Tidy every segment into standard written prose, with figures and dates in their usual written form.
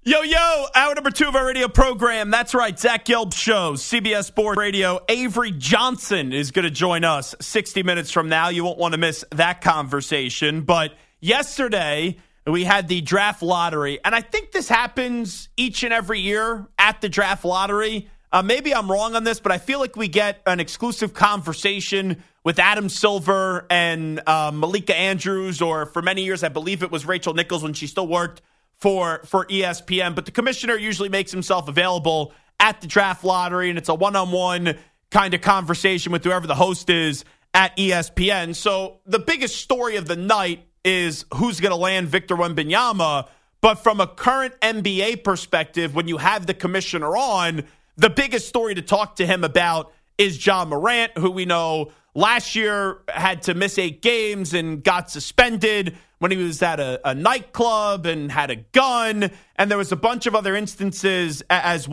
Yo, hour number 2 of our radio program. That's right, Zach Gelb Show, CBS Sports Radio. Avery Johnson is going to join us 60 minutes from now. You won't want to miss that conversation. But yesterday, we had the draft lottery, and I think this happens each and every year at the draft lottery. Maybe I'm wrong on this, but I feel like we get an exclusive conversation with Adam Silver and Malika Andrews, or for many years, I believe it was Rachel Nichols when she still worked for ESPN. But the commissioner usually makes himself available at the draft lottery, and it's a one-on-one kind of conversation with whoever the host is at ESPN. So the biggest story of the night is who's going to land Victor Wembanyama. But from a current NBA perspective, when you have the commissioner on, the biggest story to talk to him about is Ja Morant, who we know last year had to miss 8 games and got suspended when he was at a nightclub and had a gun. And there was a bunch of other incidents as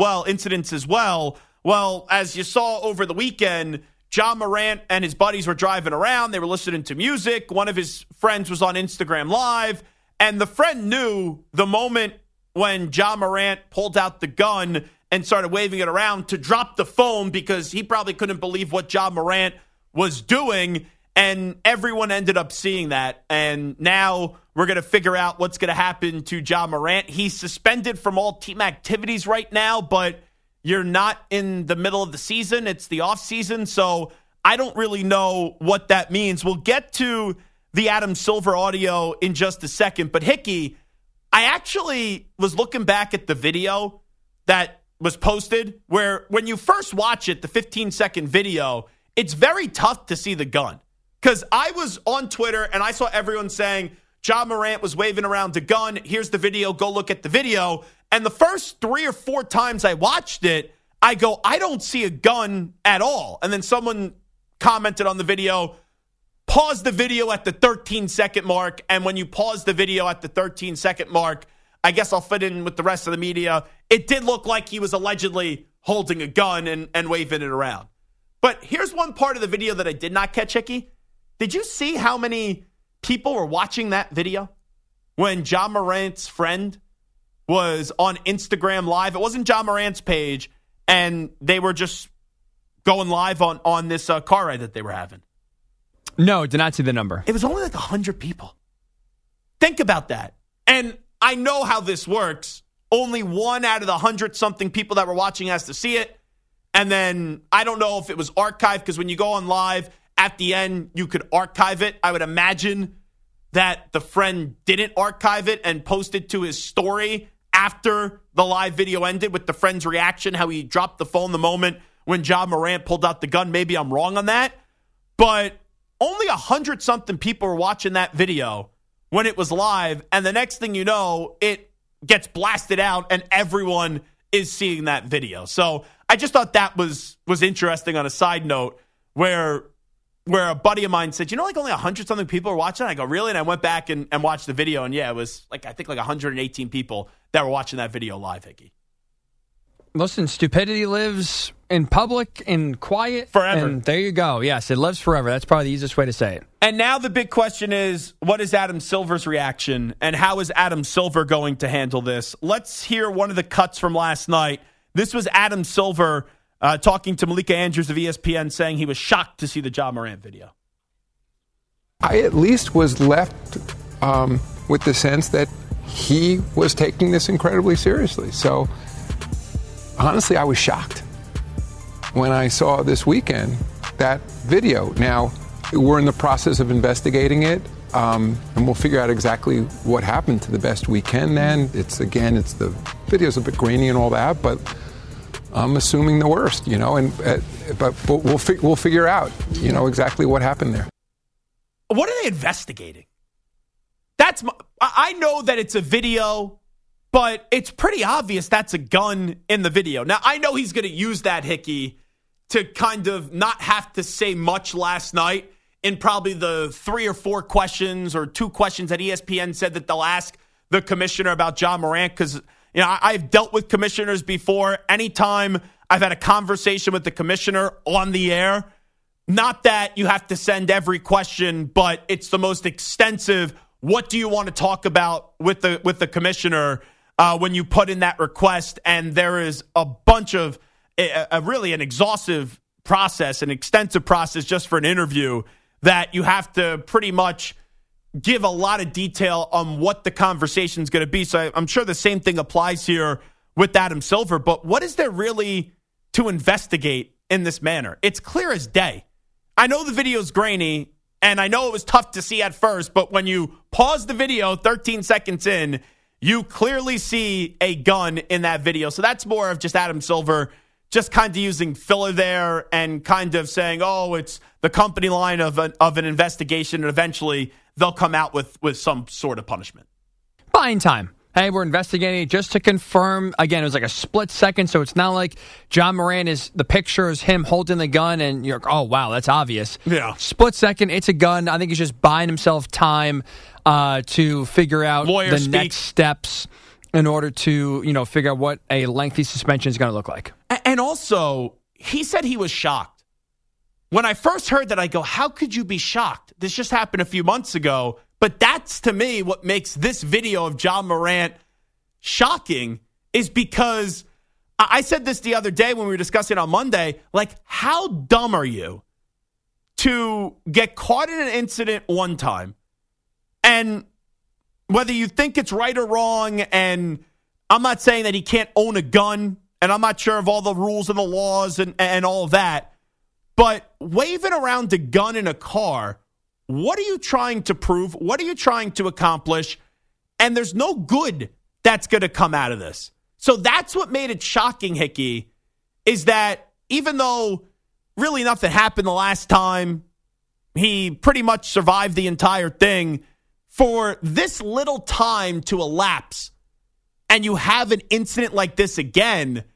well. Well, as you saw over the weekend, Ja Morant and his buddies were driving around. They were listening to music. One of his friends was on Instagram Live. And the friend knew the moment when Ja Morant pulled out the gun and started waving it around to drop the phone, because he probably couldn't believe what Ja Morant was doing. And everyone ended up seeing that. And now we're going to figure out what's going to happen to Ja Morant. He's suspended from all team activities right now, but you're not in the middle of the season. It's the off season. So I don't really know what that means. We'll get to the Adam Silver audio in just a second. But Hickey, I actually was looking back at the video that was posted, where when you first watch it, the 15-second video, it's very tough to see the gun. Because I was on Twitter and I saw everyone saying Ja Morant was waving around a gun. Here's the video. Go look at the video. And the first 3 or 4 times I watched it, I go, I don't see a gun at all. And then someone commented on the video, pause the video at the 13-second mark. And when you pause the video at the 13-second mark, I guess I'll fit in with the rest of the media. It did look like he was allegedly holding a gun and waving it around. But here's one part of the video that I did not catch, Hickey. Did you see how many people were watching that video when Ja Morant's friend was on Instagram Live? It wasn't Ja Morant's page, and they were just going live on this car ride that they were having. No, did not see the number. It was only like 100 people. Think about that. And I know how this works. Only 1 out of the 100-something people that were watching has to see it. And then I don't know if it was archived, because when you go on live, at the end, you could archive it. I would imagine that the friend didn't archive it and post it to his story after the live video ended with the friend's reaction, how he dropped the phone the moment when Ja Morant pulled out the gun. Maybe I'm wrong on that. But only 100-something people were watching that video when it was live. And the next thing you know, it gets blasted out and everyone is seeing that video. So I just thought that was interesting on a side note, where a buddy of mine said, like only 100-something people are watching? I go, really? And I went back and watched the video, and yeah, it was I think 118 people that were watching that video live, Hickey. Listen, stupidity lives in public, in quiet. Forever. And there you go. Yes, it lives forever. That's probably the easiest way to say it. And now the big question is, what is Adam Silver's reaction, and how is Adam Silver going to handle this? Let's hear one of the cuts from last night. This was Adam Silver talking to Malika Andrews of ESPN, saying he was shocked to see the Ja Morant video. I at least was left with the sense that he was taking this incredibly seriously. So, honestly, I was shocked when I saw this weekend that video. Now, we're in the process of investigating it, and we'll figure out exactly what happened to the best we can then. It's the video's a bit grainy and all that, but I'm assuming the worst, but we'll figure out, exactly what happened there. What are they investigating? I know that it's a video, but it's pretty obvious that's a gun in the video. Now, I know he's going to use that, Hickey, to kind of not have to say much last night in probably the 3 or 4 questions or 2 questions that ESPN said that they'll ask the commissioner about Ja Morant, because I've dealt with commissioners before. Anytime I've had a conversation with the commissioner on the air, not that you have to send every question, but it's the most extensive, what do you want to talk about with the commissioner? when you put in that request, and there is a bunch of really an exhaustive process, an extensive process just for an interview that you have to pretty much give a lot of detail on what the conversation is going to be. So I'm sure the same thing applies here with Adam Silver. But what is there really to investigate in this manner? It's clear as day. I know the video's grainy, and I know it was tough to see at first, but when you pause the video 13 seconds in, you clearly see a gun in that video. So that's more of just Adam Silver just kind of using filler there and kind of saying, oh, it's the company line of an investigation, and eventually they'll come out with some sort of punishment. Buying time. Hey, we're investigating just to confirm. Again, it was like a split second, so it's not like John Morant the picture is him holding the gun and you're like, oh, wow, that's obvious. Yeah. Split second, it's a gun. I think he's just buying himself time to figure out next steps in order to, figure out what a lengthy suspension is going to look like. And also, he said he was shocked. When I first heard that, I go, how could you be shocked? This just happened a few months ago. But that's, to me, what makes this video of John Morant shocking is because I said this the other day when we were discussing on Monday, like, how dumb are you to get caught in an incident one time, and whether you think it's right or wrong, and I'm not saying that he can't own a gun, and I'm not sure of all the rules and the laws and all of that, but waving around a gun in a car, what are you trying to prove? What are you trying to accomplish? And there's no good that's going to come out of this. So that's what made it shocking, Hickey, is that even though really nothing happened the last time, he pretty much survived the entire thing, for this little time to elapse and you have an incident like this again,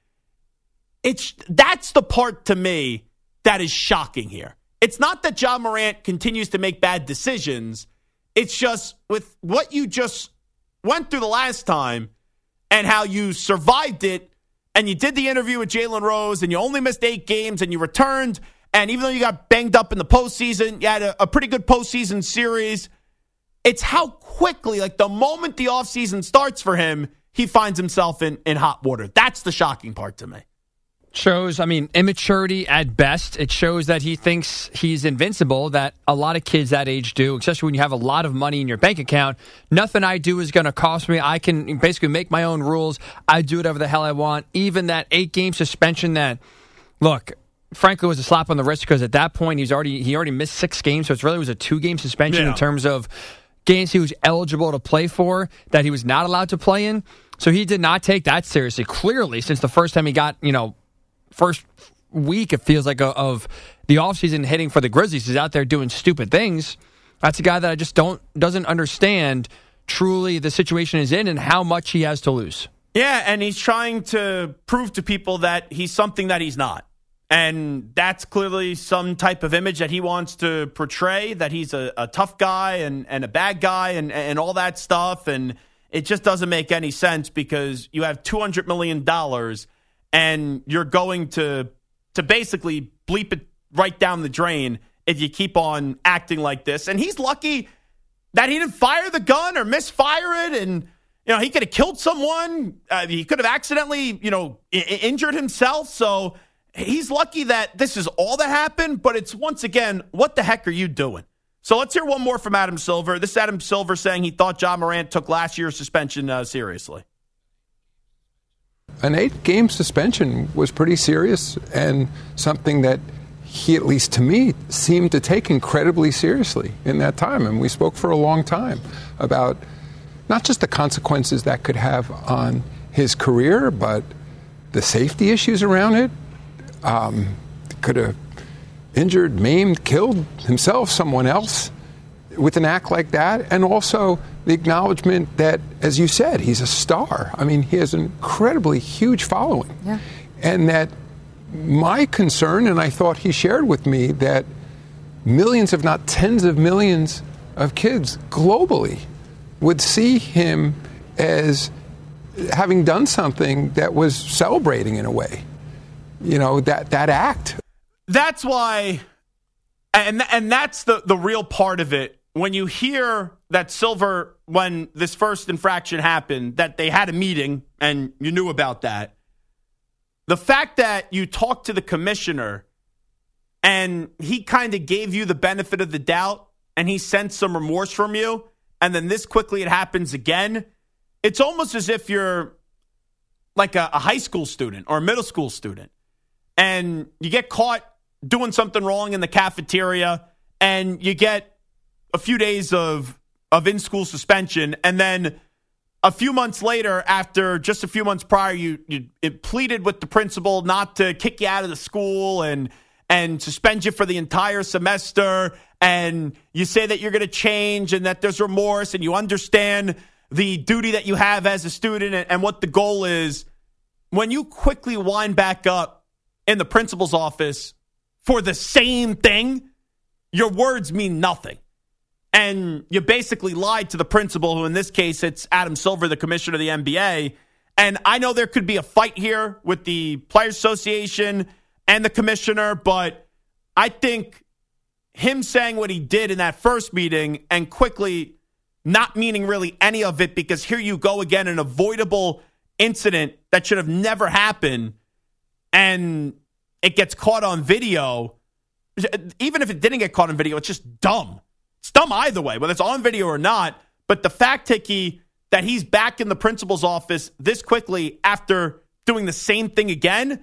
that's the part to me that is shocking here. It's not that John Morant continues to make bad decisions. It's just with what you just went through the last time and how you survived it, and you did the interview with Jalen Rose, and you only missed 8 games, and you returned, and even though you got banged up in the postseason, you had a pretty good postseason series. It's how quickly, like the moment the offseason starts for him, he finds himself in hot water. That's the shocking part to me. Shows, immaturity at best. It shows that he thinks he's invincible, that a lot of kids that age do, especially when you have a lot of money in your bank account. Nothing I do is going to cost me. I can basically make my own rules. I do whatever the hell I want. Even that 8-game suspension that, look, frankly, was a slap on the wrist because at that point he already missed 6 games, so it really was a 2-game suspension in terms of games he was eligible to play for that he was not allowed to play in. So he did not take that seriously. Clearly, since the first time he got, first week, it feels like, of the offseason hitting for the Grizzlies, he's out there doing stupid things. That's a guy that I just doesn't understand truly the situation is in and how much he has to lose. Yeah, and he's trying to prove to people that he's something that he's not. And that's clearly some type of image that he wants to portray, that he's a tough guy and a bad guy and all that stuff. And it just doesn't make any sense because you have $200 million and you're going to basically bleep it right down the drain if you keep on acting like this. And he's lucky that he didn't fire the gun or misfire it. And, he could have killed someone. He could have accidentally, injured himself. So he's lucky that this is all that happened. But it's, once again, what the heck are you doing? So let's hear one more from Adam Silver. This is Adam Silver saying he thought John Morant took last year's suspension seriously. An 8-game suspension was pretty serious and something that he, at least to me, seemed to take incredibly seriously in that time. And we spoke for a long time about not just the consequences that could have on his career, but the safety issues around it. Could have injured, maimed, killed himself, someone else with an act like that. And also the acknowledgement that, as you said, he's a star. He has an incredibly huge following. Yeah. And that my concern, and I thought he shared with me, that millions, if not tens of millions of kids globally would see him as having done something that was celebrating in a way. That act. That's why, and that's the real part of it. When you hear that Silver when this first infraction happened, that they had a meeting and you knew about that. The fact that you talked to the commissioner and he kind of gave you the benefit of the doubt and he sensed some remorse from you, and then this quickly it happens again, it's almost as if you're like a high school student or a middle school student and you get caught doing something wrong in the cafeteria and you get a few days of in-school suspension, and then a few months later, after just a few months prior, you pleaded with the principal not to kick you out of the school and suspend you for the entire semester, and you say that you're going to change and that there's remorse and you understand the duty that you have as a student and what the goal is. When you quickly wind back up in the principal's office for the same thing, your words mean nothing. And you basically lied to the principal, who in this case, it's Adam Silver, the commissioner of the NBA. And I know there could be a fight here with the Players Association and the commissioner, but I think him saying what he did in that first meeting and quickly not meaning really any of it, because here you go again, an avoidable incident that should have never happened, and it gets caught on video. Even if it didn't get caught on video, it's just dumb. It's dumb either way, whether it's on video or not. But the fact, Hickey, that he's back in the principal's office this quickly after doing the same thing again,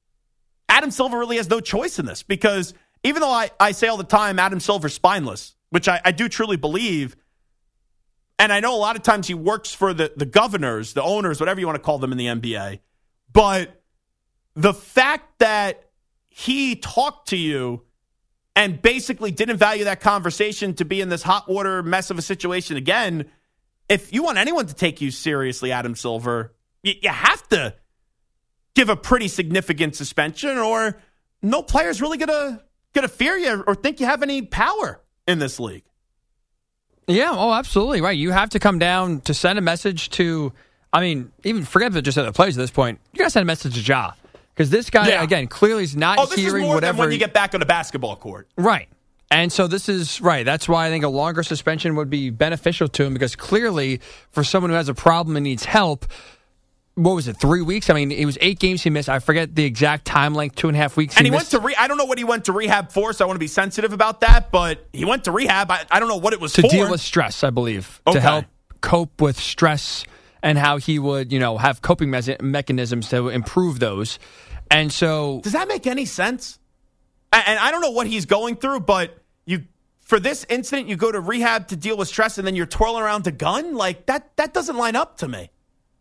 Adam Silver really has no choice in this, because even though I say all the time Adam Silver's spineless, which I do truly believe, and I know a lot of times he works for the governors, the owners, whatever you want to call them in the NBA, but the fact that he talked to you and basically didn't value that conversation to be in this hot water mess of a situation again, if you want anyone to take you seriously, Adam Silver, you have to give a pretty significant suspension, or no player's really gonna fear you or think you have any power in this league. Yeah, oh, absolutely, right. You have to come down to send a message to, I mean, even forget just other players at this point. You got to send a message to Ja. Because this guy, again, clearly is not this hearing is more whatever. Than when you get back on the basketball court. Right. And so this is, right, that's why I think a longer suspension would be beneficial to him, because clearly for someone who has a problem and needs help, what was it, 3 weeks? I mean, it was 8 games he missed. I forget the exact time length, 2.5 weeks. And he went to I don't know what he went to rehab for, so I want to be sensitive about that, but he went to rehab. I don't know what it was for. To deal with stress, I believe. Okay. To help cope with stress and how he would, have coping mechanisms to improve those. And so, does that make any sense? And I don't know what he's going through, but for this incident, you go to rehab to deal with stress, and then you're twirling around the gun? Like, that doesn't line up to me.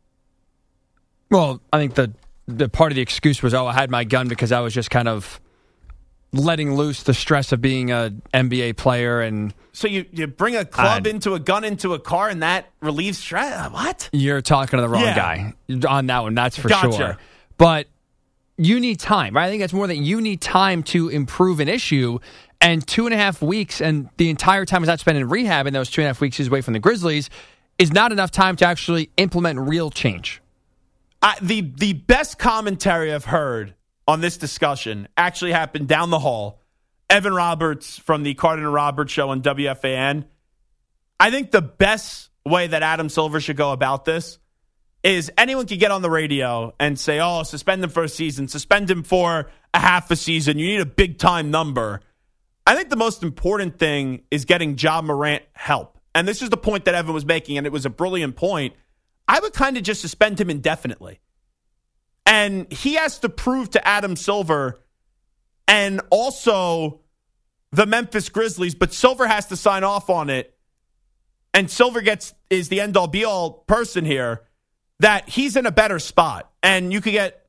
Well, I think the part of the excuse was, I had my gun because I was just kind of letting loose the stress of being an NBA player. And so you bring a club into a gun into a car, and that relieves stress? What? You're talking to the wrong guy on that one, that's for sure. But you need time, right? I think that's more that you need time to improve an issue, and 2.5 weeks, and the entire time is not spent in rehab, and those 2.5 weeks he's away from the Grizzlies, is not enough time to actually implement real change. The best commentary I've heard on this discussion actually happened down the hall. Evan Roberts from the Carden and Roberts show on WFAN. I think the best way that Adam Silver should go about this is anyone could get on the radio and say, suspend him for a season, suspend him for a half a season. You need a big-time number. I think the most important thing is getting Ja Morant help. And this is the point that Evan was making, and it was a brilliant point. I would kind of just suspend him indefinitely. And he has to prove to Adam Silver and also the Memphis Grizzlies, but Silver has to sign off on it. And Silver is the end-all, be-all person here, that he's in a better spot. And you could get,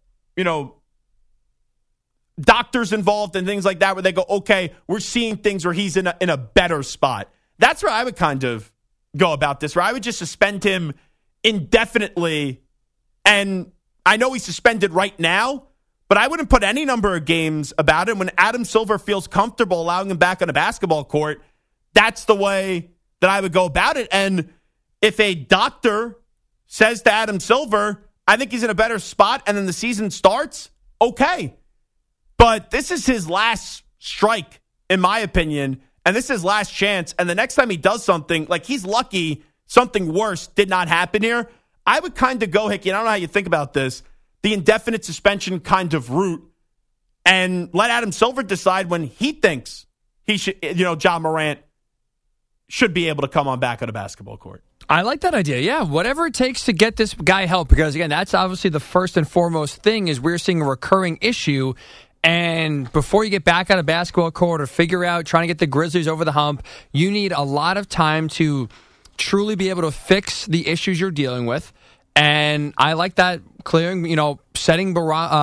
doctors involved and things like that where they go, okay, we're seeing things where he's in a better spot. That's where I would kind of go about this, where I would just suspend him indefinitely. And I know he's suspended right now, but I wouldn't put any number of games about him. When Adam Silver feels comfortable allowing him back on a basketball court, that's the way that I would go about it. And if a doctor says to Adam Silver, I think he's in a better spot, and then the season starts, okay. But this is his last strike, in my opinion, and this is his last chance. And the next time he does something, like, he's lucky something worse did not happen here, I would kind of go, Hickey, and I don't know how you think about this, the indefinite suspension kind of route, and let Adam Silver decide when he thinks he should, Ja Morant should be able to come on back on a basketball court. I like that idea. Yeah, whatever it takes to get this guy help, because again, that's obviously the first and foremost thing is we're seeing a recurring issue. And before you get back on a basketball court or figure out trying to get the Grizzlies over the hump, you need a lot of time to truly be able to fix the issues you're dealing with. And I like that clearing, setting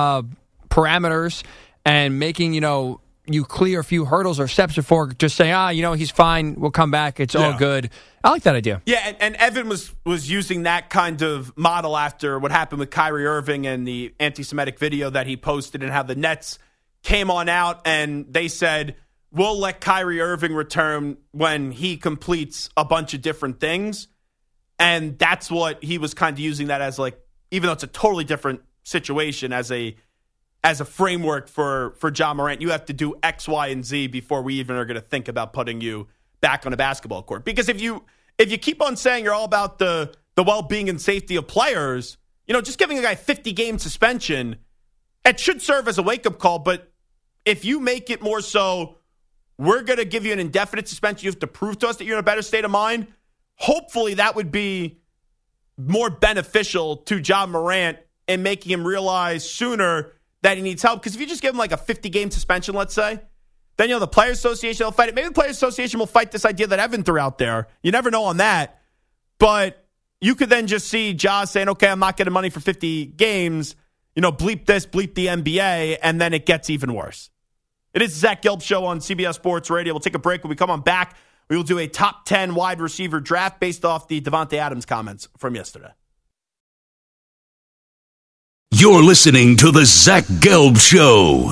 parameters and making, you clear a few hurdles or steps before just saying, he's fine, we'll come back, it's all good. I like that idea. Yeah, and Evan was using that kind of model after what happened with Kyrie Irving and the anti-Semitic video that he posted and how the Nets came on out and they said, we'll let Kyrie Irving return when he completes a bunch of different things. And that's what he was kind of using that as, like, even though it's a totally different situation, as a framework for Ja Morant. You have to do X, Y, and Z before we even are going to think about putting you back on a basketball court. Because if you keep on saying you're all about the well-being and safety of players, just giving a guy 50-game suspension, it should serve as a wake-up call. But if you make it more so, we're going to give you an indefinite suspension, you have to prove to us that you're in a better state of mind, hopefully that would be more beneficial to Ja Morant in making him realize sooner that he needs help. Because if you just give him like a 50-game suspension, let's say, then, the Players Association will fight it. Maybe the Players Association will fight this idea that Evan threw out there. You never know on that. But you could then just see Ja saying, okay, I'm not getting money for 50 games. Bleep this, bleep the NBA, and then it gets even worse. It is the Zach Gelb Show on CBS Sports Radio. We'll take a break. When we come on back, we will do a top 10 wide receiver draft based off the Davante Adams comments from yesterday. You're listening to the Zach Gelb Show.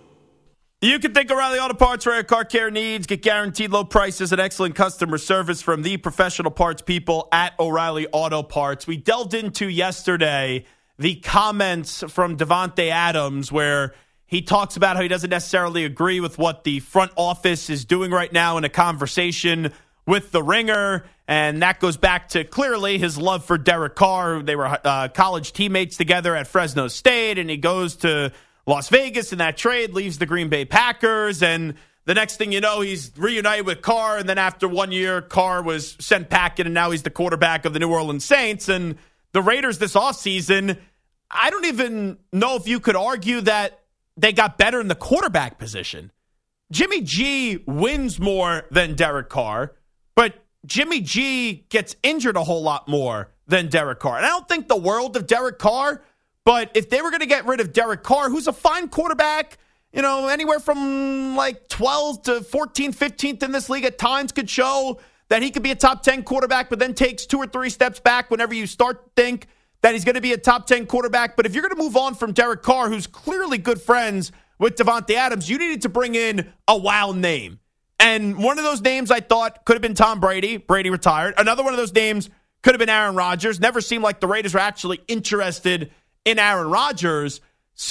You can think O'Reilly Auto Parts for your car care needs. Get guaranteed low prices and excellent customer service from the professional parts people at O'Reilly Auto Parts. We delved into yesterday the comments from Davante Adams where he talks about how he doesn't necessarily agree with what the front office is doing right now in a conversation with the Ringer. And that goes back to clearly his love for Derek Carr. They were college teammates together at Fresno State, and he goes to Las Vegas in that trade, leaves the Green Bay Packers, and the next thing you know, he's reunited with Carr, and then after 1 year, Carr was sent packing, and now he's the quarterback of the New Orleans Saints. And the Raiders this offseason, I don't even know if you could argue that they got better in the quarterback position. Jimmy G wins more than Derek Carr, but Jimmy G gets injured a whole lot more than Derek Carr. And I don't think the world of Derek Carr, but if they were going to get rid of Derek Carr, who's a fine quarterback, anywhere from like 12th to 14th, 15th in this league at times, could show that he could be a top 10 quarterback, but then takes 2 or 3 steps back whenever you start to think that he's going to be a top 10 quarterback. But if you're going to move on from Derek Carr, who's clearly good friends with Davante Adams, you needed to bring in a wow name. And one of those names I thought could have been Tom Brady. Brady retired. Another one of those names could have been Aaron Rodgers. Never seemed like the Raiders were actually interested in Aaron Rodgers.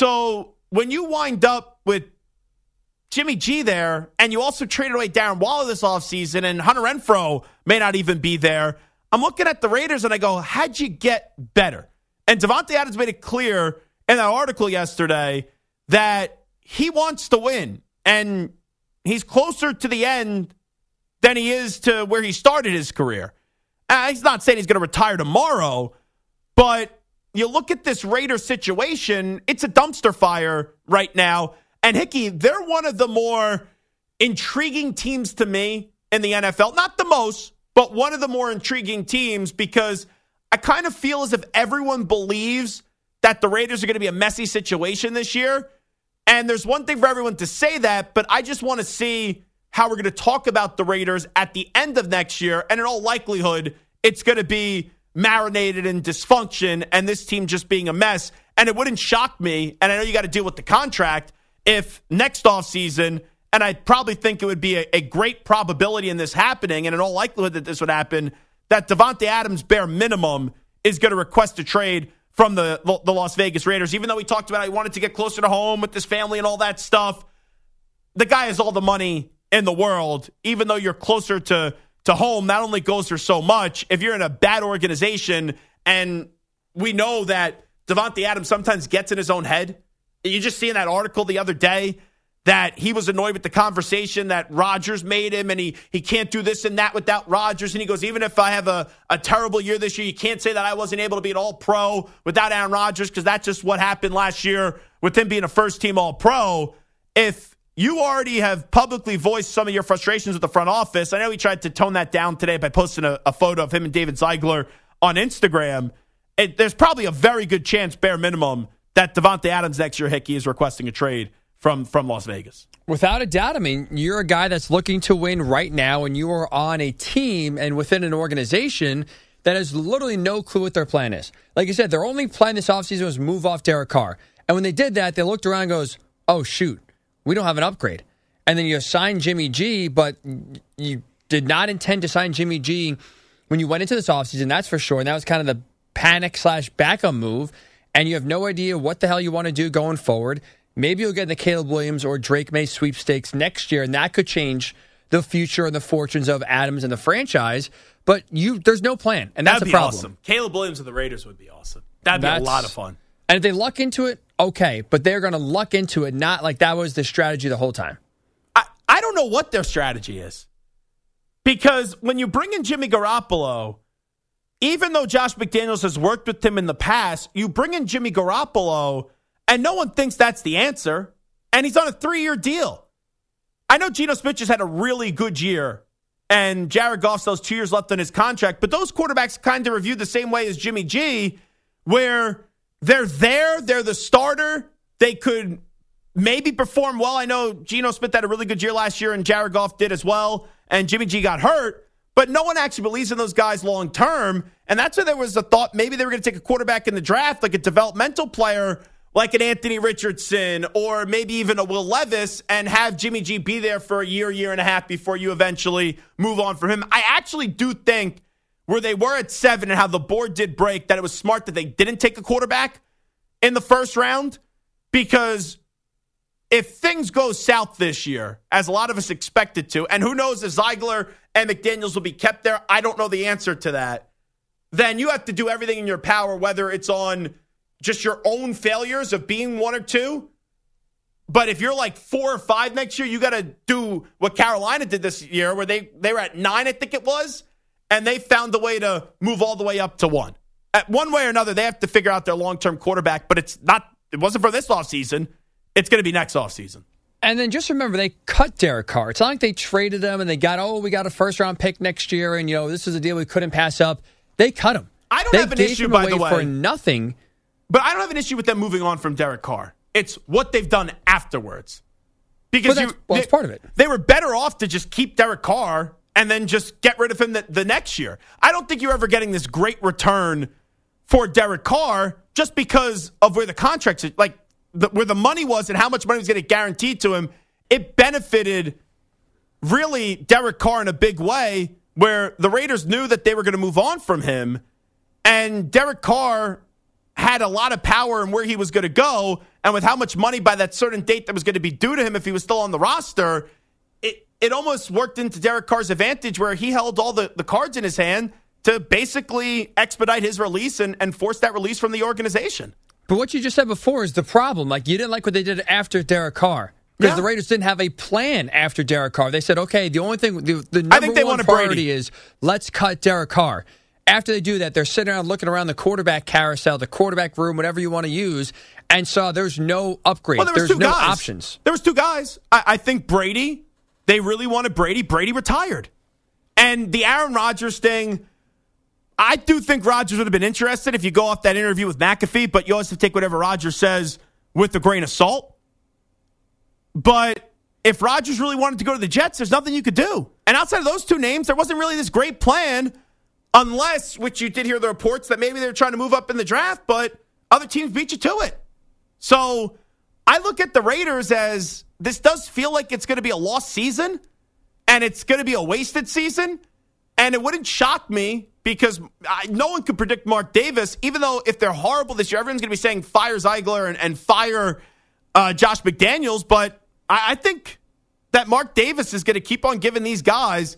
So when you wind up with Jimmy G there, and you also traded away Darren Waller this offseason, and Hunter Renfrow may not even be there, I'm looking at the Raiders and I go, how'd you get better? And Davante Adams made it clear in that article yesterday that he wants to win. And he's closer to the end than he is to where he started his career. He's not saying he's going to retire tomorrow, but you look at this Raiders situation, it's a dumpster fire right now. And Hickey, they're one of the more intriguing teams to me in the NFL. Not the most, but one of the more intriguing teams, because I kind of feel as if everyone believes that the Raiders are going to be a messy situation this year. And there's one thing for everyone to say that, but I just want to see how we're going to talk about the Raiders at the end of next year. And in all likelihood, it's going to be marinated in dysfunction and this team just being a mess. And it wouldn't shock me, and I know you got to deal with the contract, if next offseason, and I probably think it would be a great probability in this happening, and in all likelihood that this would happen, that Davante Adams, bare minimum, is going to request a trade from the Las Vegas Raiders. Even though he talked about how he wanted to get closer to home with his family and all that stuff, the guy has all the money in the world. Even though you're closer to to home not only goes for so much, if you're in a bad organization, and we know that Davante Adams sometimes gets in his own head. You just see in that article the other day that he was annoyed with the conversation that Rodgers made him, and he can't do this and that without Rodgers. And he goes, even if I have a terrible year this year, you can't say that I wasn't able to be an all-pro without Aaron Rodgers, because that's just what happened last year with him being a first-team all-pro. If you already have publicly voiced some of your frustrations with the front office, I know he tried to tone that down today by posting a photo of him and David Ziegler on Instagram. There's probably a very good chance, bare minimum, that Davante Adams next year, Hickey, is requesting a trade from Las Vegas. Without a doubt. I mean, you're a guy that's looking to win right now, and you are on a team and within an organization that has literally no clue what their plan is. Like you said, their only plan this offseason was move off Derek Carr. And when they did that, they looked around and goes, oh, shoot, we don't have an upgrade. And then you signed Jimmy G, but you did not intend to sign Jimmy G when you went into this offseason, that's for sure. And that was kind of the panic/backup move. And you have no idea what the hell you want to do going forward. Maybe you'll get the Caleb Williams or Drake May sweepstakes next year, and that could change the future and the fortunes of Adams and the franchise. But there's no plan, and that's a problem. Awesome. Caleb Williams of the Raiders would be awesome. That'd be a lot of fun. And if they luck into it, okay. But they're going to luck into it, not like that was the strategy the whole time. I don't know what their strategy is. Because when you bring in Jimmy Garoppolo, even though Josh McDaniels has worked with him in the past, you bring in Jimmy Garoppolo, and no one thinks that's the answer. And he's on a 3-year deal. I know Geno Smith just had a really good year, and Jared Goff still has 2 years left on his contract. But those quarterbacks kind of reviewed the same way as Jimmy G, where they're the starter. They could maybe perform well. I know Geno Smith had a really good year last year, and Jared Goff did as well, and Jimmy G got hurt. But no one actually believes in those guys long term. And that's why there was a thought maybe they were going to take a quarterback in the draft, like a developmental player, like an Anthony Richardson, or maybe even a Will Levis, and have Jimmy G be there for a year and a half before you eventually move on from him. I actually do think where they were at 7 and how the board did break, that it was smart that they didn't take a quarterback in the first round, because if things go south this year, as a lot of us expected to, and who knows if Ziegler and McDaniels will be kept there, I don't know the answer to that, then you have to do everything in your power, whether it's on just your own failures of being 1 or 2. But if you're like 4 or 5 next year, you got to do what Carolina did this year, where they were at 9, I think it was, and they found a way to move all the way up to 1. At one way or another, they have to figure out their long-term quarterback, but it wasn't for this offseason. It's going to be next offseason. And then just remember, they cut Derek Carr. It's not like they traded him and they got, we got a first-round pick next year, and, this is a deal we couldn't pass up. They cut him. I don't have an issue, by the way, for nothing. But I don't have an issue with them moving on from Derek Carr. It's what they've done afterwards. Because that's part of it. They were better off to just keep Derek Carr and then just get rid of him the next year. I don't think you're ever getting this great return for Derek Carr just because of where the contracts, where the money was and how much money was going to get guaranteed to him. It benefited really Derek Carr in a big way, where the Raiders knew that they were going to move on from him, and Derek Carr had a lot of power in where he was going to go, and with how much money by that certain date that was going to be due to him if he was still on the roster, it almost worked into Derek Carr's advantage, where he held all the cards in his hand to basically expedite his release and force that release from the organization. But what you just said before is the problem. Like, you didn't like what they did after Derek Carr. Because the Raiders didn't have a plan after Derek Carr. They said, okay, the only thing, the number one priority is let's cut Derek Carr. After they do that, they're sitting around looking around the quarterback carousel, the quarterback room, whatever you want to use, and saw there's no upgrade. Well, there's no options. There was 2 guys. I think Brady, they really wanted Brady. Brady retired. And the Aaron Rodgers thing, I do think Rodgers would have been interested if you go off that interview with McAfee, but you always have to take whatever Rodgers says with a grain of salt. But if Rodgers really wanted to go to the Jets, there's nothing you could do. And outside of those 2 names, there wasn't really this great plan, unless, which you did hear the reports, that maybe they were trying to move up in the draft, but other teams beat you to it. So I look at the Raiders as this does feel like it's going to be a lost season, and it's going to be a wasted season. And it wouldn't shock me, because no one could predict Mark Davis, even though if they're horrible this year, everyone's going to be saying fire Ziegler and fire Josh McDaniels. But I think that Mark Davis is going to keep on giving these guys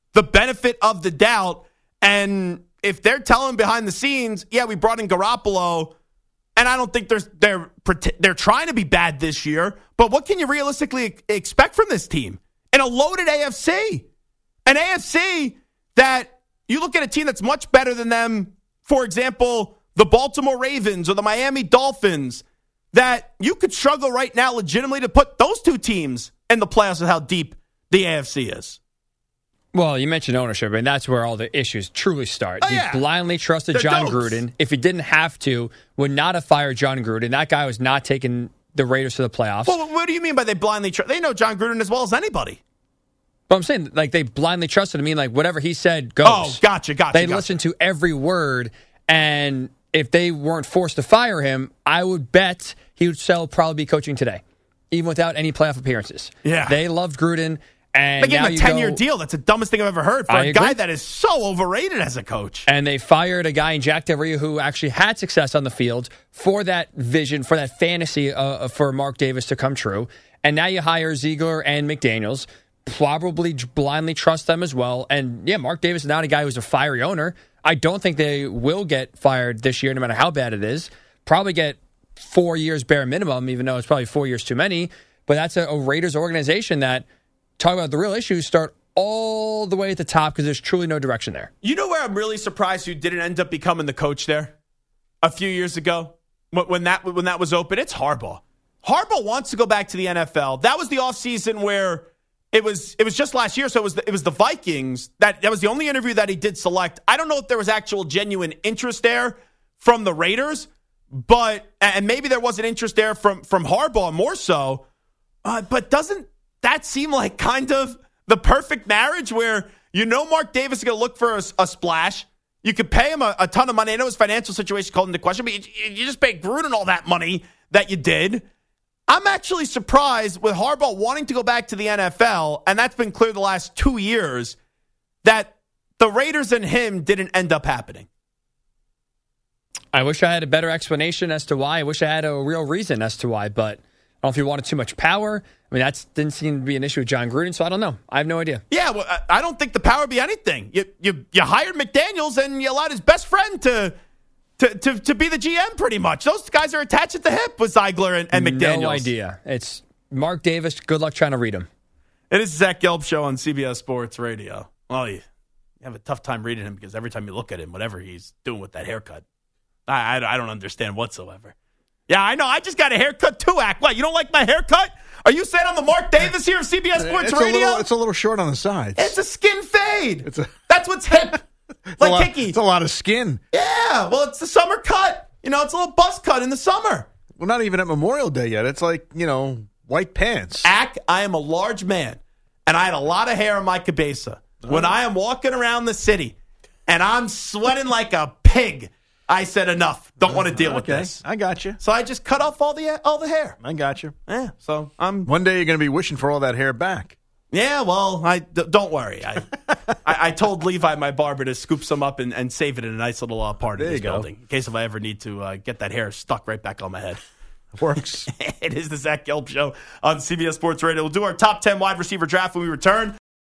the benefit of the doubt. And if they're telling behind the scenes, yeah, we brought in Garoppolo, and I don't think they're trying to be bad this year, but what can you realistically expect from this team? In a loaded AFC. An AFC that you look at a team that's much better than them, for example, the Baltimore Ravens or the Miami Dolphins, that you could struggle right now legitimately to put those two teams in the playoffs with how deep the AFC is. Well, you mentioned ownership, and that's where all the issues truly start. Oh, yeah. You blindly trusted John Gruden. If you didn't have to, would not have fired John Gruden. That guy was not taking the Raiders to the playoffs. Well, what do you mean by they blindly trust? They know John Gruden as well as anybody. But I'm saying, like, they blindly trusted him. I mean, like, whatever he said goes. Oh, gotcha. They listened to every word, and if they weren't forced to fire him, I would bet he would still probably be coaching today, even without any playoff appearances. Yeah. They loved Gruden. And they gave him a 10-year deal. That's the dumbest thing I've ever heard for a guy that is so overrated as a coach. And they fired a guy in Jack Del Rio who actually had success on the field for that vision, for that fantasy for Mark Davis to come true. And now you hire Ziegler and McDaniels, probably blindly trust them as well. And, yeah, Mark Davis is not a guy who's a fiery owner. I don't think they will get fired this year, no matter how bad it is. Probably get 4 years bare minimum, even though it's probably 4 years too many. But that's a Raiders organization that, talk about the real issues, start all the way at the top because there's truly no direction there. You know where I'm really surprised you didn't end up becoming the coach there a few years ago when that was open? It's Harbaugh. Harbaugh wants to go back to the NFL. That was the offseason where it was just last year, so it was the Vikings. That was the only interview that he did select. I don't know if there was actual genuine interest there from the Raiders, and maybe there was an interest there from Harbaugh more so. But doesn't that seem like kind of the perfect marriage where Mark Davis is going to look for a splash? You could pay him a ton of money. I know his financial situation called into question, but you just paid Gruden all that money that you did. I'm actually surprised with Harbaugh wanting to go back to the NFL, and that's been clear the last 2 years, that the Raiders and him didn't end up happening. I wish I had a better explanation as to why. I wish I had a real reason as to why, but I don't know if he wanted too much power. I mean, that didn't seem to be an issue with John Gruden, so I don't know. I have no idea. Yeah, well, I don't think the power would be anything. You hired McDaniels, and you allowed his best friend to be the GM pretty much. Those guys are attached at the hip with Ziegler and McDaniels. No idea. It's Mark Davis. Good luck trying to read him. It is Zach Gelb Show on CBS Sports Radio. Well, you have a tough time reading him because every time you look at him, whatever he's doing with that haircut, I don't understand whatsoever. Yeah, I know. I just got a haircut too, Ack. What, you don't like my haircut? Are you saying I'm the Mark Davis here of CBS Sports Radio? It's a little short on the sides. It's a skin fade. That's what's hip. Like Hickey. It's a lot of skin. Yeah, well, it's the summer cut. It's a little buzz cut in the summer. Well, not even at Memorial Day yet. It's like, white pants. Ack, I am a large man, and I had a lot of hair on my cabeza. When I am walking around the city, and I'm sweating like a pig, I said enough. Don't want to deal with this. I got you. So I just cut off all the hair. I got you. Yeah. So one day you're going to be wishing for all that hair back. Yeah. Well, don't worry. I told Levi, my barber, to scoop some up and save it in a nice little part of this building in case if I ever need to get that hair stuck right back on my head. Works. It is the Zach Gelb Show on CBS Sports Radio. We'll do our top 10 wide receiver draft when we return.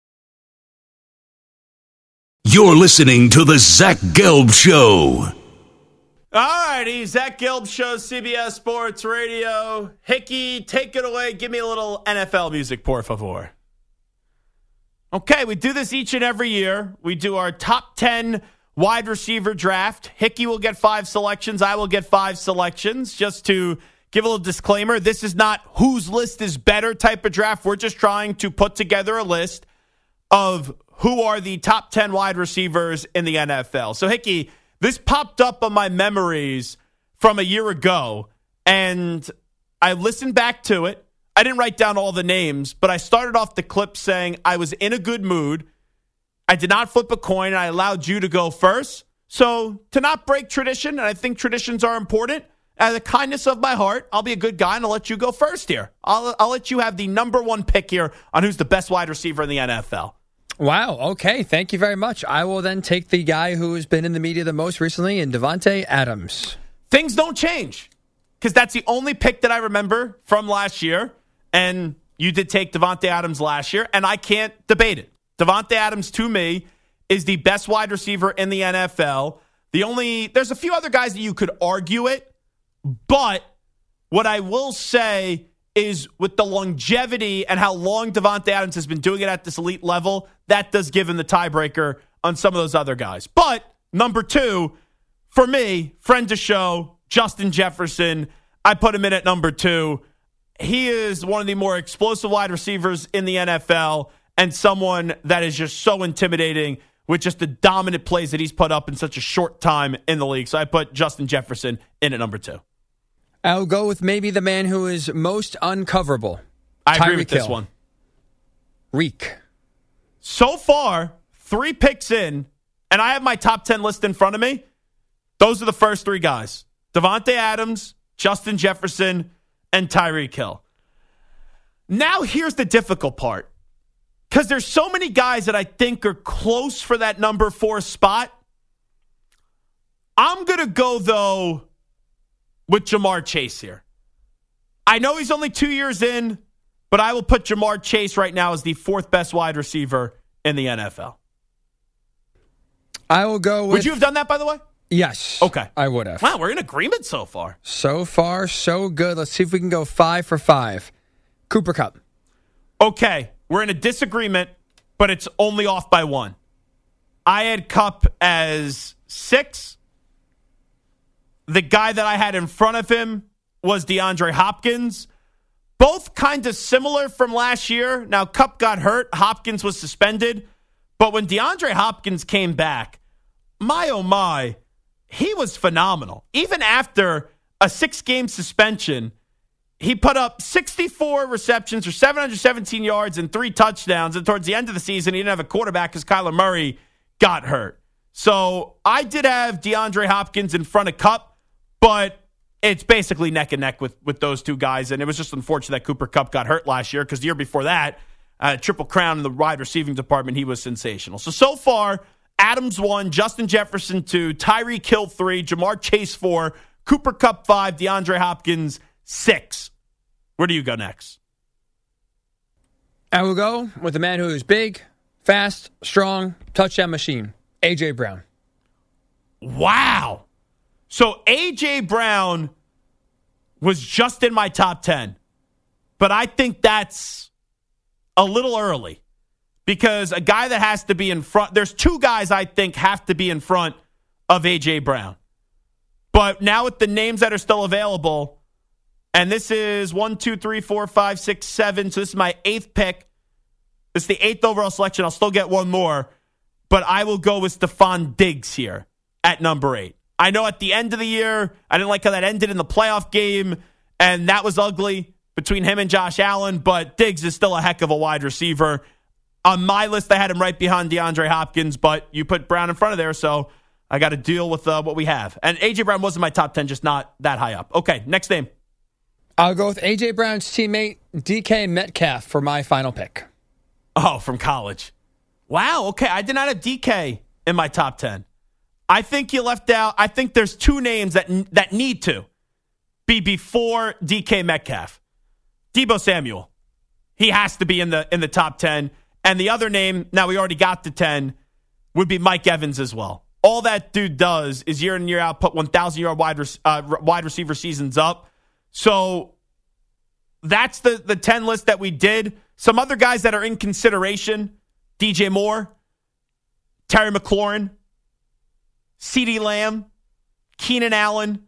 You're listening to the Zach Gelb Show. All righty, Zach Gelb Show, CBS Sports Radio. Hickey, take it away. Give me a little NFL music, por favor. Okay, we do this each and every year. We do our top 10 wide receiver draft. Hickey will get 5 selections. I will get 5 selections. Just to give a little disclaimer, this is not whose list is better type of draft. We're just trying to put together a list of who are the top 10 wide receivers in the NFL. So, Hickey, this popped up on my memories from a year ago, and I listened back to it. I didn't write down all the names, but I started off the clip saying I was in a good mood. I did not flip a coin, and I allowed you to go first. So to not break tradition, and I think traditions are important, out of the kindness of my heart, I'll be a good guy, and I'll let you go first here. I'll let you have the number 1 pick here on who's the best wide receiver in the NFL. Wow. Okay. Thank you very much. I will then take the guy who has been in the media the most recently, in Davante Adams. Things don't change because that's the only pick that I remember from last year. And you did take Davante Adams last year, and I can't debate it. Davante Adams, to me, is the best wide receiver in the NFL. There's a few other guys that you could argue it, but what I will say is with the longevity and how long Davante Adams has been doing it at this elite level, that does give him the tiebreaker on some of those other guys. But number 2, for me, friend to show, Justin Jefferson, I put him in at number 2. He is one of the more explosive wide receivers in the NFL and someone that is just so intimidating with just the dominant plays that he's put up in such a short time in the league. So I put Justin Jefferson in at number 2. I'll go with maybe the man who is most uncoverable. I agree with this one. Reek. So far, 3 picks in, and I have my top 10 list in front of me. Those are the first 3 guys. Davante Adams, Justin Jefferson, and Tyreek Hill. Now here's the difficult part. Because there's so many guys that I think are close for that number 4 spot. I'm going to go, though, with Jamar Chase here. I know he's only 2 years in, but I will put Jamar Chase right now as the 4th best wide receiver in the NFL. I will go with... Would you have done that, by the way? Yes. Okay. I would have. Wow, we're in agreement so far. So far, so good. Let's see if we can go 5 for 5. Cooper Kupp. Okay, we're in a disagreement, but it's only off by 1. I had Kupp as 6. The guy that I had in front of him was DeAndre Hopkins. Both kind of similar from last year. Now, Kupp got hurt. Hopkins was suspended. But when DeAndre Hopkins came back, my oh my, he was phenomenal. Even after a 6-game suspension, he put up 64 receptions for 717 yards and 3 touchdowns. And towards the end of the season, he didn't have a quarterback because Kyler Murray got hurt. So I did have DeAndre Hopkins in front of Kupp, but it's basically neck and neck with those 2 guys. And it was just unfortunate that Cooper Kupp got hurt last year because the year before that, Triple Crown in the wide receiving department, he was sensational. So far, Adams 1, Justin Jefferson 2, Tyreek Hill 3, Jamar Chase 4, Cooper Kupp 5, DeAndre Hopkins 6. Where do you go next? I will go with the man who is big, fast, strong, touchdown machine, A.J. Brown. Wow. So A.J. Brown was just in my top 10. But I think that's a little early. Because a guy that has to be in front, there's 2 guys I think have to be in front of A.J. Brown. But now with the names that are still available, and this is 1, 2, 3, 4, 5, 6, 7. So this is my 8th pick. This is the 8th overall selection. I'll still get one more. But I will go with Stephon Diggs here at number 8. I know at the end of the year, I didn't like how that ended in the playoff game, and that was ugly between him and Josh Allen, but Diggs is still a heck of a wide receiver. On my list, I had him right behind DeAndre Hopkins, but you put Brown in front of there, so I got to deal with what we have. And A.J. Brown was in my top 10, just not that high up. Okay, next name. I'll go with A.J. Brown's teammate, DK Metcalf, for my final pick. Oh, from college. Wow, okay. I did not have DK in my top 10. I think you left out, I think there's 2 names that need to be before DK Metcalf. Deebo Samuel. He has to be in the top 10. And the other name, now we already got the 10, would be Mike Evans as well. All that dude does is year in and year out put 1,000-yard wide receiver seasons up. So that's the 10 list that we did. Some other guys that are in consideration, DJ Moore, Terry McLaurin, CeeDee Lamb, Keenan Allen.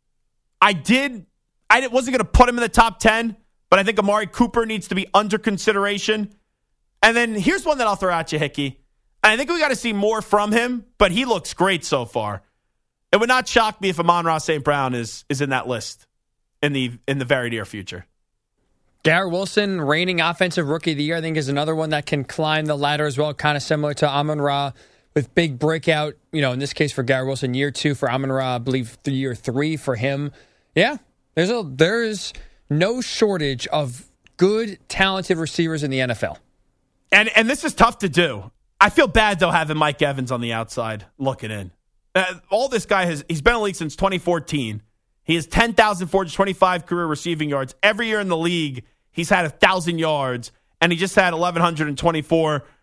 I wasn't going to put him in the top 10, but I think Amari Cooper needs to be under consideration. And then here's one that I'll throw at you, Hickey. And I think we got to see more from him, but he looks great so far. It would not shock me if Amon-Ra St. Brown is in that list in the very near future. Garrett Wilson, reigning offensive rookie of the year, I think is another one that can climb the ladder as well, kind of similar to Amon-Ra with big breakout, in this case for Garrett Wilson, year 2 for Amon-Ra, I believe year 3 for him. Yeah, there's no shortage of good, talented receivers in the NFL. And this is tough to do. I feel bad, though, having Mike Evans on the outside looking in. All this guy he's been in the league since 2014. He has 10,425 career receiving yards. Every year in the league, he's had 1,000 yards, and he just had 1,124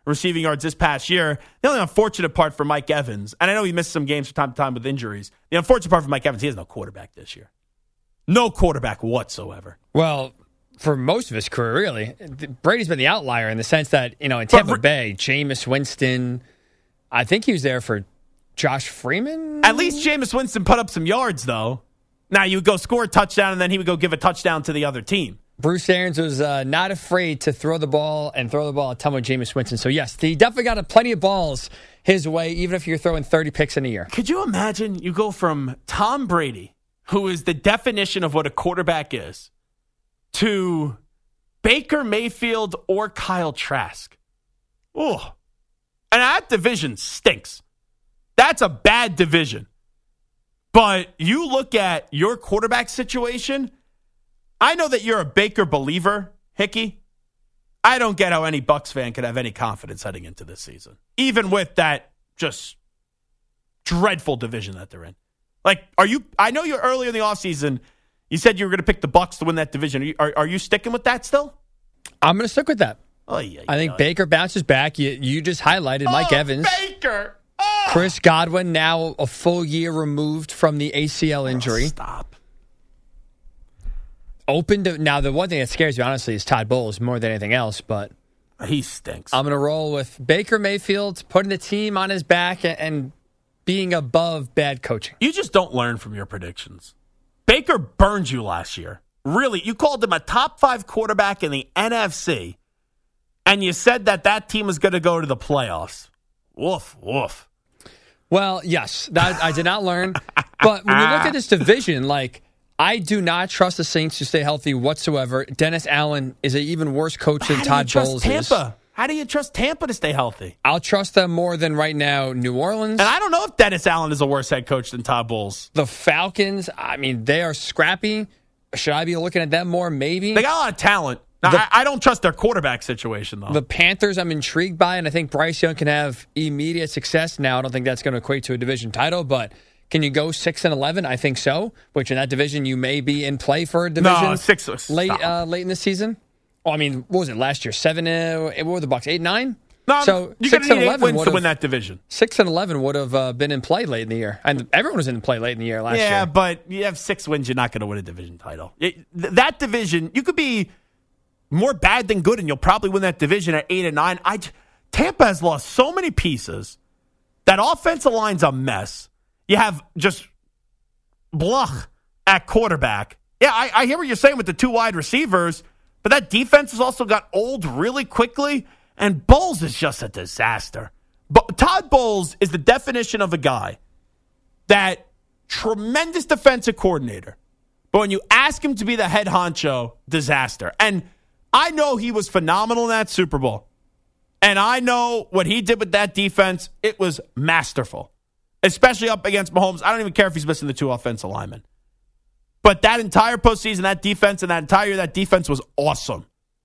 receiving yards this past year. The only unfortunate part for Mike Evans, and I know he missed some games from time to time with injuries. The unfortunate part for Mike Evans, he has no quarterback this year. No quarterback whatsoever. Well, for most of his career, really, Brady's been the outlier in the sense that, in Tampa Bay, Jameis Winston, I think he was there for Josh Freeman. At least Jameis Winston put up some yards, though. Now, you would go score a touchdown, and then he would go give a touchdown to the other team. Bruce Arians was not afraid to throw the ball a ton with Jameis Winston. So, yes, he definitely got plenty of balls his way, even if you're throwing 30 picks in a year. Could you imagine you go from Tom Brady, who is the definition of what a quarterback is, to Baker Mayfield or Kyle Trask? Oh, and that division stinks. That's a bad division. But you look at your quarterback situation, I know that you're a Baker believer, Hickey. I don't get how any Bucs fan could have any confidence heading into this season, even with that just dreadful division that they're in. Like, I know you're earlier in the offseason, you said you were going to pick the Bucs to win that division. Are you sticking with that still? I'm going to stick with that. Oh, yeah. I think Baker bounces back. You just highlighted Mike Evans. Baker! Oh. Chris Godwin, now a full year removed from the ACL injury. Stop. Now, the one thing that scares me, honestly, is Todd Bowles more than anything else, but he stinks. I'm going to roll with Baker Mayfield, putting the team on his back and being above bad coaching. You just don't learn from your predictions. Baker burned you last year. Really, you called him a top 5 quarterback in the NFC, and you said that team was going to go to the playoffs. Woof, woof. Well, yes, that I did not learn. But when you look at this division, I do not trust the Saints to stay healthy whatsoever. Dennis Allen is an even worse coach than Todd Bowles is. How do you trust Tampa to stay healthy? I'll trust them more than right now New Orleans. And I don't know if Dennis Allen is a worse head coach than Todd Bowles. The Falcons, they are scrappy. Should I be looking at them more? Maybe. They got a lot of talent. Now, I don't trust their quarterback situation, though. The Panthers, I'm intrigued by, and I think Bryce Young can have immediate success. Now, I don't think that's going to equate to a division title, but can you go 6-11? I think so. Which in that division, you may be in play for a division. No, 6 late in the season. Well, what was it last year? 7. What were the Bucs? 8-9. No, so you got to need 8 wins to win that division. 6-11 would have been in play late in the year, and everyone was in play late in the year last year. Yeah, but you have 6 wins, you're not going to win a division title. That division, you could be more bad than good, and you'll probably win that division at 8 and 9. Tampa has lost so many pieces. That offensive line's a mess. You have just Bluch at quarterback. Yeah, I hear what you're saying with the 2 wide receivers, but that defense has also got old really quickly, and Bowles is just a disaster. But Todd Bowles is the definition of a guy that tremendous defensive coordinator, but when you ask him to be the head honcho, disaster. And I know he was phenomenal in that Super Bowl. And I know what he did with that defense. It was masterful, especially up against Mahomes. I don't even care if he's missing the 2 offensive linemen. But that entire postseason, that defense, and that entire year, that defense was awesome.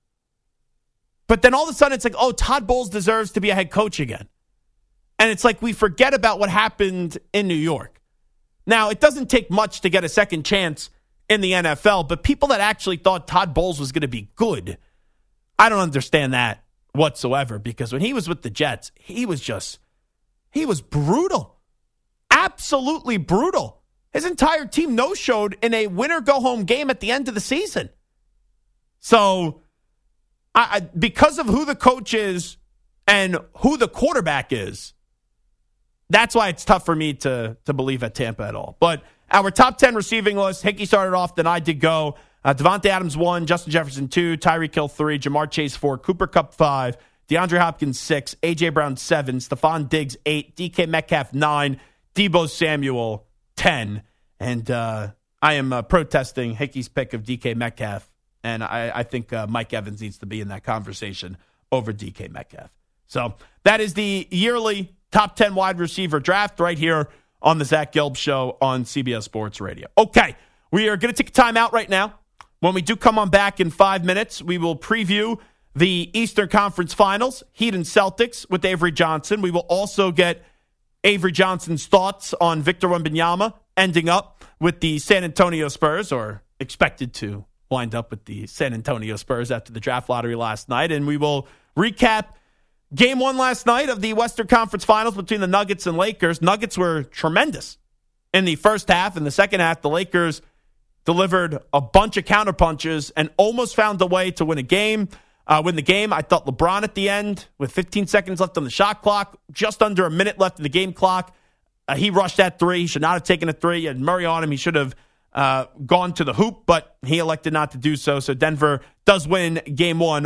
But then all of a sudden, it's like, oh, Todd Bowles deserves to be a head coach again. And it's like we forget about what happened in New York. Now, it doesn't take much to get a second chance in the NFL, but people that actually thought Todd Bowles was going to be good, I don't understand that whatsoever, because when he was with the Jets, he was brutal. Absolutely brutal. His entire team no-showed in a winner-go-home game at the end of the season. So, because of who the coach is and who the quarterback is, that's why it's tough for me to believe at Tampa at all. But our top 10 receiving list, Hickey started off, then I did go. Devontae Adams 1, Justin Jefferson 2, Tyreek Hill 3, Jamar Chase 4, Cooper Kupp 5, DeAndre Hopkins 6, A.J. Brown 7, Stephon Diggs 8, DK Metcalf 9, Deebo Samuel 10. And I am protesting Hickey's pick of DK Metcalf, and I think Mike Evans needs to be in that conversation over DK Metcalf. So that is the yearly top 10 wide receiver draft right here on the Zach Gelb Show on CBS Sports Radio. Okay, we are going to take a time out right now. When we do come on back in 5 minutes, we will preview the Eastern Conference Finals, Heat and Celtics with Avery Johnson. We will also get Avery Johnson's thoughts on Victor Wembanyama ending up with the San Antonio Spurs, or expected to wind up with the San Antonio Spurs after the draft lottery last night. And we will recap Game 1 last night of the Western Conference Finals between the Nuggets and Lakers. Nuggets were tremendous in the first half. In the second half, the Lakers delivered a bunch of counterpunches and almost found a way to win the game. I thought LeBron at the end, with 15 seconds left on the shot clock, just under a minute left in the game clock, he rushed that three. He should not have taken a three. He had Murray on him. He should have gone to the hoop, but he elected not to do so. So Denver does win Game 1,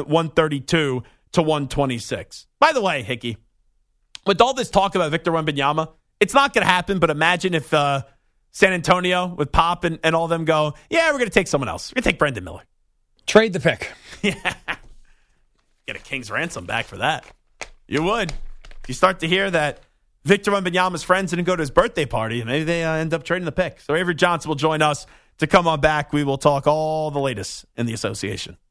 132-126. By the way, Hickey, with all this talk about Victor Wembanyama, it's not going to happen, but imagine if San Antonio with Pop and all them go, yeah, we're going to take someone else. We're going to take Brandon Miller. Trade the pick. Yeah. Get a king's ransom back for that. You would. You start to hear that Victor Wembanyama's friends didn't go to his birthday party, and maybe they end up trading the pick. So Avery Johnson will join us to come on back. We will talk all the latest in the association.